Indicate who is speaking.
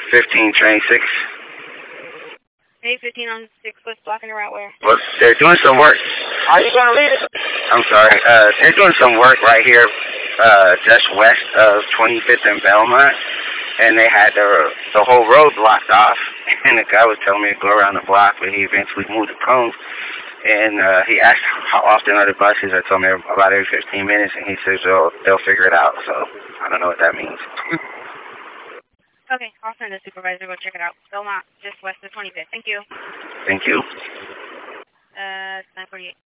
Speaker 1: 15, train 6.
Speaker 2: 815 on 6, what's blocking the route where?
Speaker 1: Well, they're doing some work.
Speaker 3: Are you going to leave it?
Speaker 1: I'm sorry. They're doing some work right here, just west of 25th and Belmont, and they had the whole road blocked off. And the guy was telling me to go around the block, but he eventually moved the cones. And he asked how often are the buses. I told him about every 15 minutes, and he says they'll figure it out. So I don't know what that means.
Speaker 2: Okay, I'll send the supervisor to go check it out. Belmont, just west of 25th. Thank you.
Speaker 1: Thank you.
Speaker 2: 948.